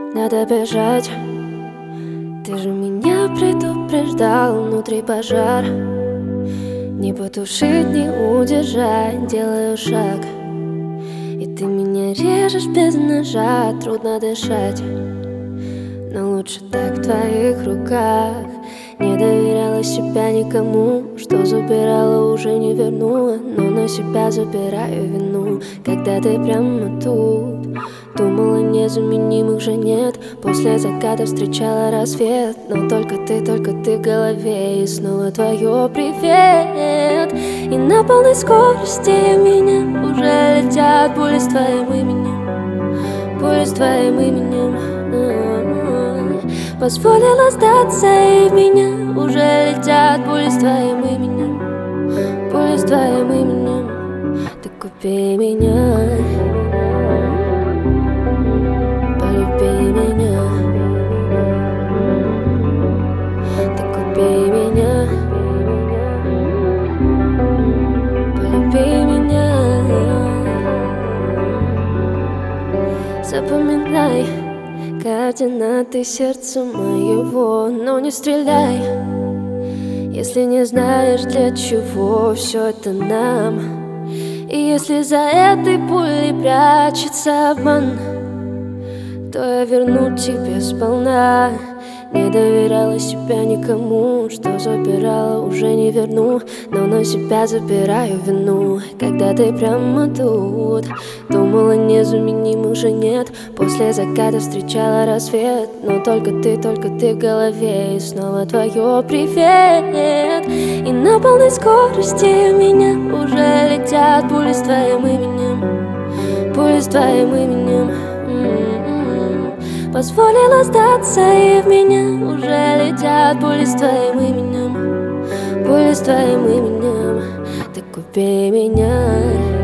надо бежать. Ты же меня предупреждал, внутри пожар. Не потушить, не удержать, делаю шаг. И ты меня режешь без ножа, трудно дышать. Но лучше так в твоих руках. Не доверяла себя никому, что забирала, уже не вернула. Но на себя забираю вину, когда ты прямо тут. Думала, незаменимых же нет. После заката встречала рассвет. Но только ты в голове. И снова твое привет. И на полной скорости в меня уже летят пули с твоим именем. Пули с твоим именем. Позволила сдаться, и в меня уже летят пули с твоим именем. Пули с твоим именем. Так купи меня, полюби меня. Так купи меня, полюби меня. Запоминай координаты сердца моего, но не стреляй, если не знаешь, для чего все это нам. И если за этой пулей прячется обман, то я верну тебе сполна. Не доверяла себя никому, что забирала, уже не верну. Но на себя забираю вину, когда ты прямо тут. Думала, незаменимых же нет. После заката встречала рассвет. Но только ты в голове. И снова твое привет. И на полной скорости в меня уже летят пули с твоим именем. Пули с твоим именем. Позволила сдаться, и в меня уже летят пули с твоим именем. Пули с твоим именем. Так купи меня.